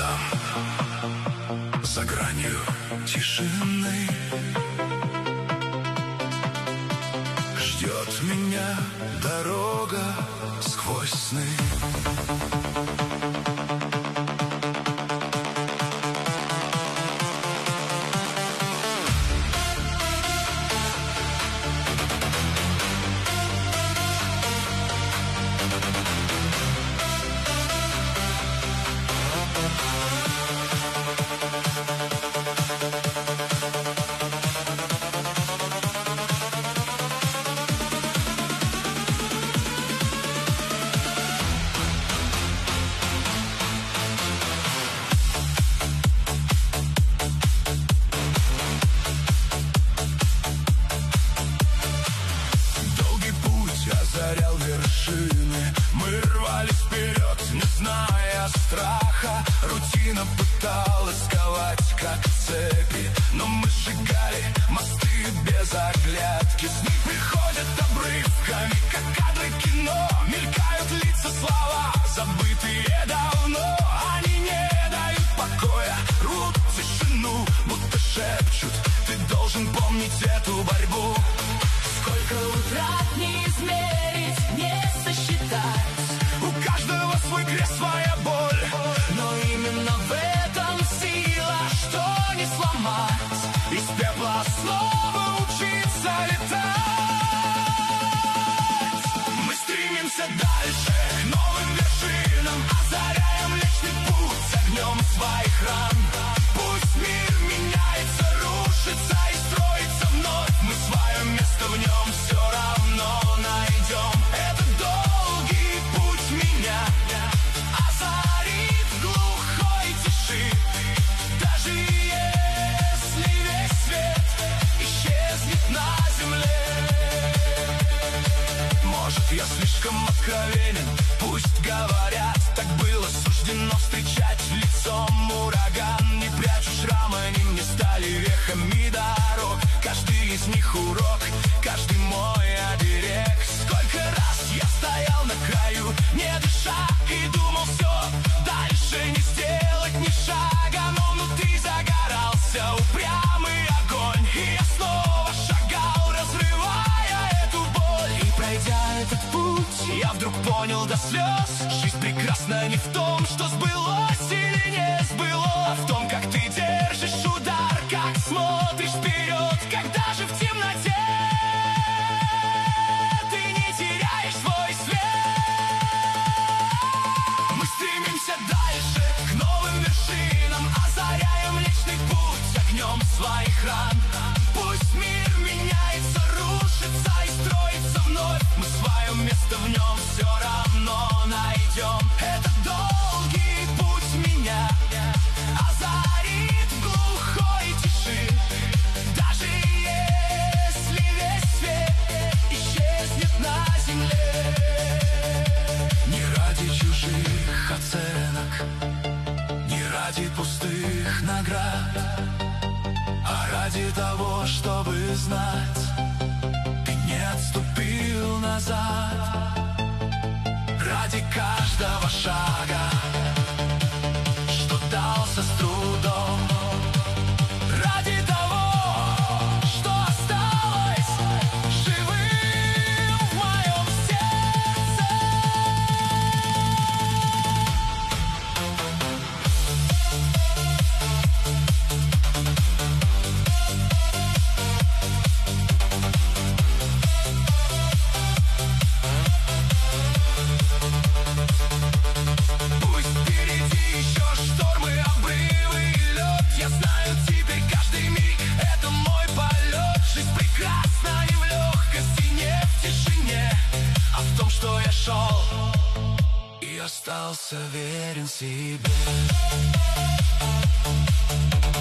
там, за гранью тишины, ждет меня дорога сквозь сны. Мы рвались вперед, не зная страха. Рутина пыталась сковать, как цепи, но мы сжигали мосты без оглядки. Сны приходят обрывками, как кадры кино. Мелькают лица, слова, забытые давно. Они не дают покоя, рвут тишину, будто шепчут: ты должен помнить эту борьбу. Сколько утрат не измерить, не сосчитать. У каждого свой крест, своя боль, но именно в этом сила, что не сломать. из пепла снова учиться летать. Мы стремимся дальше, к новым вершинам, озаряем личный путь огнем своих ран. Пусть мир меняется, рушится и строится вновь, мы свое место в нем все равно найдем. Это долгий путь меня озарит в глухой тиши. Даже если весь свет исчезнет на земле. Может, я слишком откровенен, пусть говорят, так было суждено встречать лицом ураган. Не прячу шрамы, они мне стали вехами дорог. Каждый из них урок, каждый мой оберег. Сколько раз я стоял на краю, не дыша, и думал: все, дальше не сделать ни шага. Но внутри загорался упрямый огонь, и я снова шагал, разрывая эту боль. И пройдя этот путь, я вдруг понял до слез: жизнь прекрасна не в том, что сбылось или не сбылось, а в том, как ты держишь удар, как смотришь вперед, когда же в темноте ты не теряешь свой свет. Мы стремимся дальше, к новым вершинам, озаряем личный путь огнем своих ран. Пусть мир меняется, рушится и строится вновь, мы свое место в нем все равно найдем. Это долгий путь меня озарит в глухой тиши. Даже если весь свет исчезнет на земле. Не ради чужих оценок, не ради пустых наград, а ради того, чтобы знать: ты не отступил назад. Ради каждого шага, что дался с трудом, ради того, что осталось живым в моем сердце. Пусть впереди еще штормы, обрывы и лед. Я знаю, теперь каждый миг — это мой полет. Жизнь прекрасна не в легкости, не в тишине, а в том, что я шел и остался верен себе.